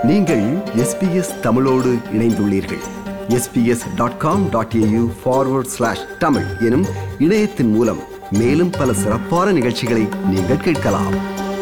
நீங்கள் SBS தமிழோடு இணைந்துள்ளீர்கள். sbs.com.au/tamil எனும் இணையத்தின் மூலம் மேலும் பல சிறப்பான நிகழ்ச்சிகளை நீங்கள் கேட்கலாம்.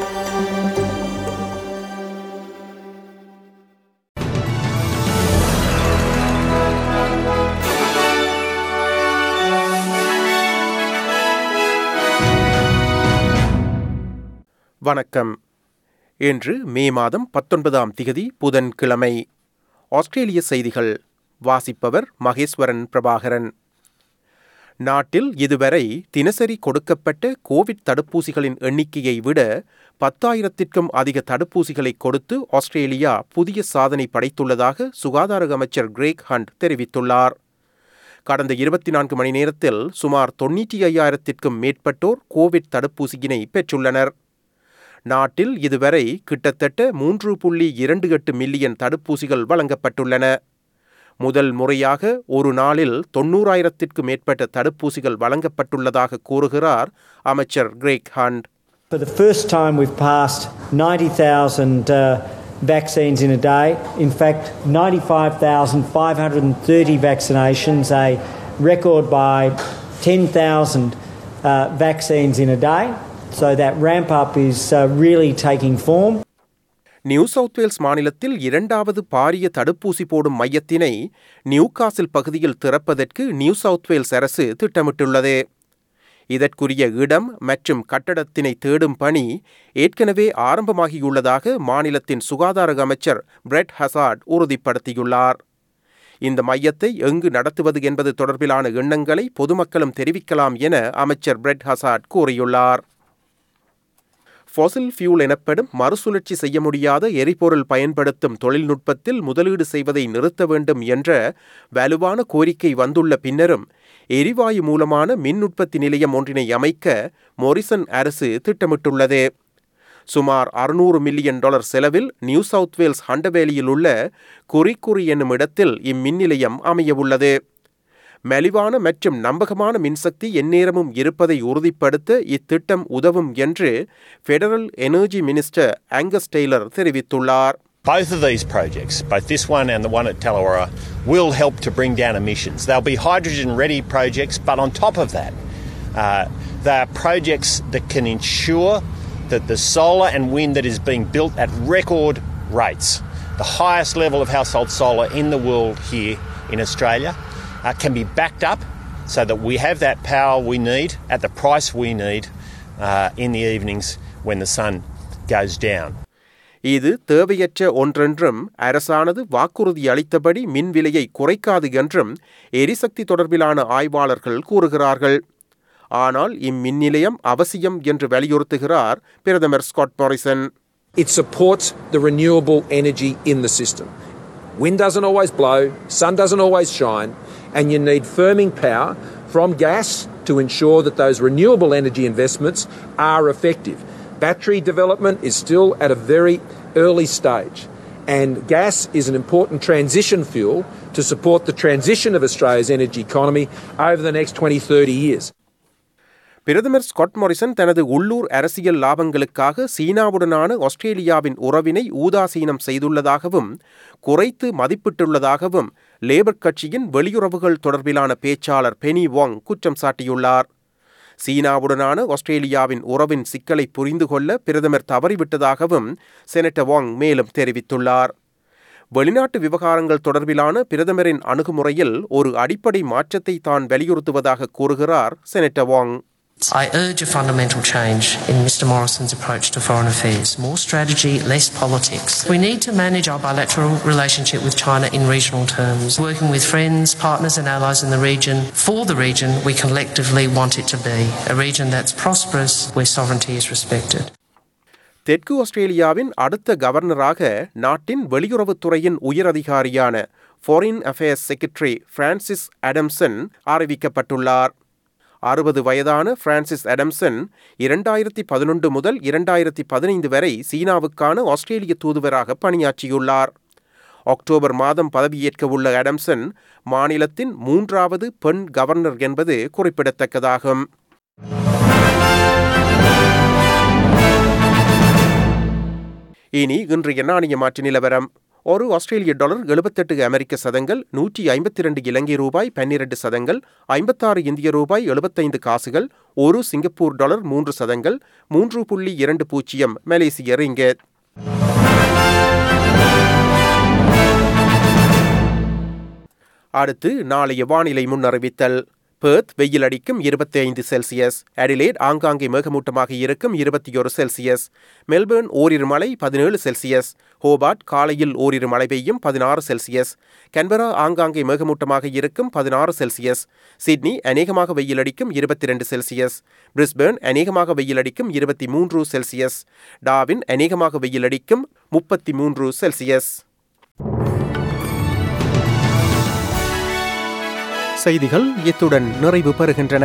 வணக்கம். இன்று மே மாதம் 19ஆம் திகதி புதன்கிழமை. ஆஸ்திரேலிய செய்திகள் வாசிப்பவர் மகேஸ்வரன் பிரபாகரன். நாட்டில் இதுவரை தினசரி கொடுக்கப்பட்ட கோவிட் தடுப்பூசிகளின் எண்ணிக்கையை விட 10,000க்கும் அதிக தடுப்பூசிகளை கொடுத்து ஆஸ்திரேலியா புதிய சாதனை படைத்துள்ளதாக சுகாதார அமைச்சர் கிரேக் ஹண்ட் தெரிவித்துள்ளார். கடந்த 24 மணி நேரத்தில் சுமார் 95,000க்கும் மேற்பட்டோர் கோவிட் தடுப்பூசியினை பெற்றுள்ளனர். நாட்டில் இதுவரை கிட்டத்தட்ட 3.28 மில்லியன் தடுப்பூசிகள் வழங்கப்பட்டுள்ளன. முதல் முறையாக ஒரு நாளில் 90,000க்கும் மேற்பட்ட தடுப்பூசிகள் வழங்கப்பட்டுள்ளதாக கூறுகிறார் அமைச்சர் Greg Hunt. For the first time we've passed 90,000 vaccines in a day. In fact, 95,530 vaccinations, a record by 10,000 vaccines in a day. So that ramp up is really taking form. New South Wales மாநிலத்தில் இரண்டாவது பாரிய தடுப்பூசி போடும் மையத்தினை Newcastle பகுதியில் திறப்பதற்கு new South Wales அரசு திட்டமிட்டுள்ளது. இதற்குரிய இடம் மற்றும் கட்டடத்தினை தேடும் பணி ஏற்கனவே ஆரம்பமாகியுள்ளதாக மாநிலத்தின் சுகாதார அமைச்சர் பிரெட் ஹசார்ட் உறுதிப்படுத்தியுள்ளார். இந்த மையத்தை எங்கு நடத்துவது என்பது தொடர்பிலான எண்ணங்களை பொதுமக்களும் தெரிவிக்கலாம் என அமைச்சர் பிரெட் ஹசார்ட் கூறியுள்ளார். ஃபாசில் ஃபியூல் எனப்படும் மறுசுழற்சி செய்ய முடியாத எரிபொருள் பயன்படுத்தும் தொழில்நுட்பத்தில் முதலீடு செய்வதை நிறுத்த வேண்டும் என்ற வலுவான கோரிக்கை வந்துள்ள பின்னரும் எரிவாயு மூலமான மின் உற்பத்தி நிலையம் ஒன்றினை அமைக்க மொரிசன் அரசு திட்டமிட்டுள்ளது. சுமார் $600 மில்லியன் செலவில் நியூ சவுத் வேல்ஸ் ஹண்டவேலியில் உள்ள குறிக்குறி என்னும் இடத்தில் இம்மின் நிலையம் அமையவுள்ளது. மலிவான மற்றும் நம்பகமான மின்சக்தி எந்நேரமும் இருப்பதை உறுதிப்படுத்த இத்திட்டம் உதவும் என்று federal energy minister Angus Taylor தெரிவித்துள்ளார். Both of these projects, both this one and the one at Tallawarra, will help to bring down emissions. They'll be hydrogen-ready projects, but on top of that, they are projects that can ensure that the solar and wind that is being built at record rates, the highest level of household solar in the world here in Australia, can be backed up so that we have that power we need at the price we need in the evenings when the sun goes down. இது தேவையற்ற ஒன்றென்றும் அரசானது வாக்குறுதி அளித்தபடி மின் விலையை குறைக்காது என்றும் எரிசக்தி தொடர்பிலான ஆய்வாளர்கள் கூறுகிறார்கள். ஆனால் இம்மின் நிலையம் அவசியம் என்று வலியுறுத்துகிறார் பிரதமர் Scott Morrison. It supports the renewable energy in the system. Wind doesn't always blow, sun doesn't always shine, and you need firming power from gas to ensure that those renewable energy investments are effective. Battery development is still at a very early stage, and gas is an important transition fuel to support the transition of Australia's energy economy over the next 20-30 years. பிரதமர் Scott Morrison தனது உள்ளூர் அரசியல் லாபங்களுக்காக சீனாவுடனான ஆஸ்திரேலியாவின் உறவினை ஊதாசீனம் செய்துள்ளதாகவும் குறைத்து மதிப்பிட்டுள்ளதாகவும் labour கட்சியின் வெளியுறவுகள் தொடர்பிலான பேச்சாளர் பெனி வாங் குற்றம் சாட்டியுள்ளார். சீனாவுடனான ஆஸ்திரேலியாவின் உறவின் சிக்கலை புரிந்து கொள்ள பிரதமர் தவறிவிட்டதாகவும் செனட்டர் வாங் மேலும் தெரிவித்துள்ளார். வெளிநாட்டு விவகாரங்கள் தொடர்பிலான பிரதமரின் அணுகுமுறையில் ஒரு அடிப்படை மாற்றத்தை தான் வலியுறுத்துவதாக கூறுகிறார் senator Wong. I urge a fundamental change in Mr Morrison's approach to foreign affairs. More strategy, less politics. We need to manage our bilateral relationship with China in regional terms, working with friends, partners and allies in the region for the region we collectively want it to be, a region that's prosperous, where sovereignty is respected. தெற்கு ஆஸ்திரேலியாவின் அடுத்த கவர்னராக நாட்டின் வெளியுறவுத்துறையின் உயரதிகாரியான foreign affairs secretary Frances Adamson அறிவிக்கப்பட்டுள்ளார். 60 வயதான Francis Adamson 2011 முதல் 2015 வரை சீனாவுக்கான ஆஸ்திரேலிய தூதுவராக பணியாற்றியுள்ளார். அக்டோபர் மாதம் பதவியேற்க உள்ள அடம்சன் மாநிலத்தின் 3வது பெண் கவர்னர் என்பது குறிப்பிடத்தக்கதாகும். இனி இன்றைய நாணய மாற்று நிலவரம். ஒரு ஆஸ்திரேலிய டாலர் 78 அமெரிக்க சதங்கள், 152 இலங்கை ரூபாய் 12 சதங்கள், 56 இந்திய ரூபாய் 75 காசுகள், ஒரு சிங்கப்பூர் டாலர் 3 சதங்கள், 3.20 மலேசிய ரிங்கெட். அடுத்து நாளைய வானிலை முன்னறிவித்தல். பெர்த் வெயில் அடிக்கும் 25 செல்சியஸ், அடிலேட் ஆங்காங்கே மேகமூட்டமாக இருக்கும் 21 செல்சியஸ், மெல்பர்ன் ஓரிரு மழை 17 செல்சியஸ், ஹோபார்ட் காலையில் ஓரிரு மழை பெய்யும் 16 செல்சியஸ், கன்பரா ஆங்காங்கே மேகமூட்டமாக இருக்கும் 16 செல்சியஸ், சிட்னி அநேகமாக வெயில் அடிக்கும் 22 செல்சியஸ், பிரிஸ்பேர்ன் அநேகமாக வெயில் அடிக்கும் 23 செல்சியஸ், டார்வின் அநேகமாக வெயில் அடிக்கும் 33 செல்சியஸ். செய்திகள் இத்துடன் நிறைவு பெறுகின்றன.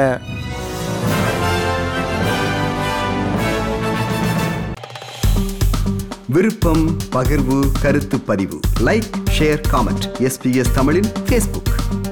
விருப்பம், பகிர்வு, கருத்து பதிவு, லைக், ஷேர், காமெண்ட். SBS தமிழின் Facebook.